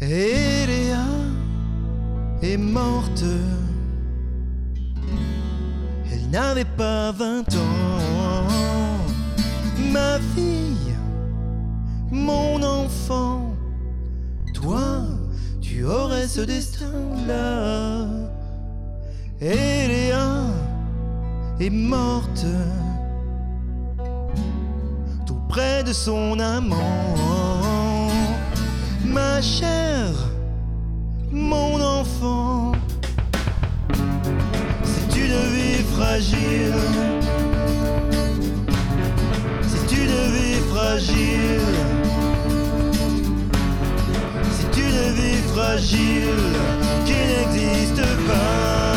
Et Léa est morte. Elle n'avait pas 20 ans. Ma fille, mon enfant, toi, tu aurais ce destin-là. Et Léa est morte tout près de son amant. Ma chère, mon enfant, c'est une vie fragile. C'est une vie fragile. C'est une vie fragile qui n'existe pas.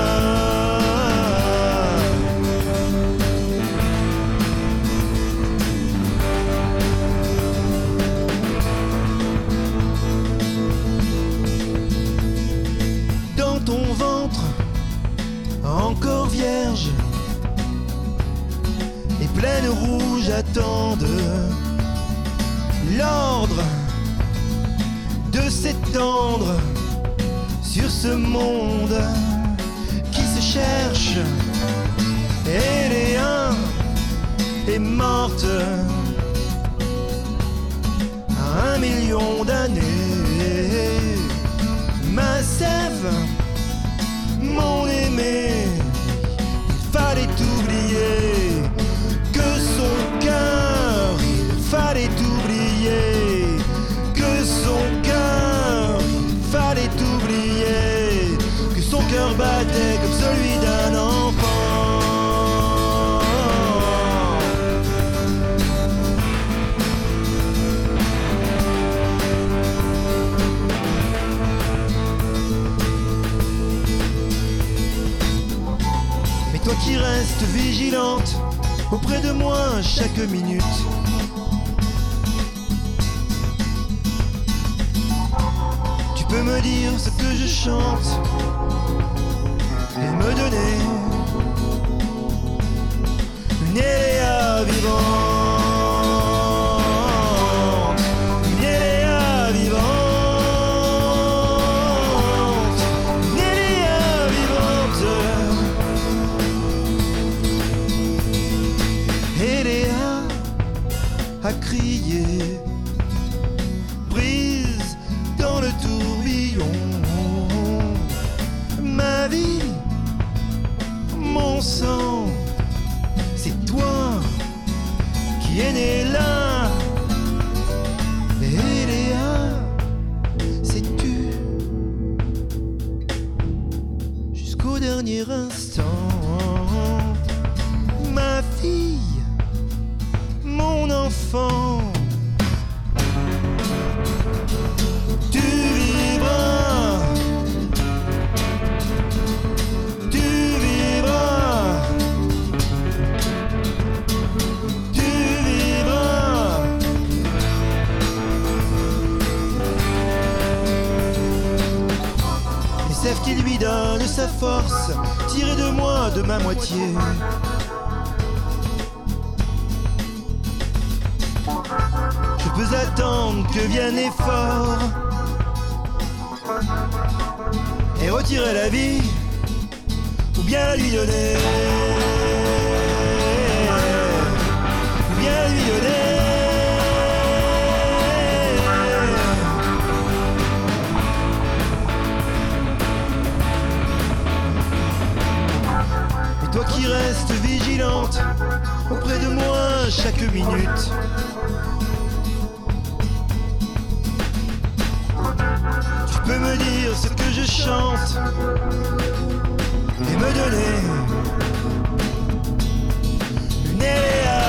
Dans ton ventre, encore vierge, les plaines rouges attendent l'ordre de s'étendre sur ce monde qui se cherche. Et Léa est morte à 1 million d'années. Ma sève, mon aimé, il fallait oublier que son cœur, il fallait oublier que son cœur, il fallait oublier que son cœur battait comme celui d'un enfant. Mais toi qui restes vigilante auprès de moi chaque minute, tu peux me dire ce que je chante et me donner une Léa vivante, une Léa vivante, une Léa vivante. Et Léa a crié, prise dans le tourbillon. Ma vie, mon sang, c'est toi qui es né là. Et Léa, sais-tu, jusqu'au dernier instant, ma fille, mon enfant, tu vivras, tu vivras, tu vivras. Et Sèvres qui lui donne sa force, tirée de moi, de ma moitié. Je peux attendre que vienne l'effort et retirer la vie, ou bien la lui donner, ou bien la lui donner. Et toi qui restes vigilante auprès de moi chaque minute, tu peux me dire ce que je chante et me donner une Léa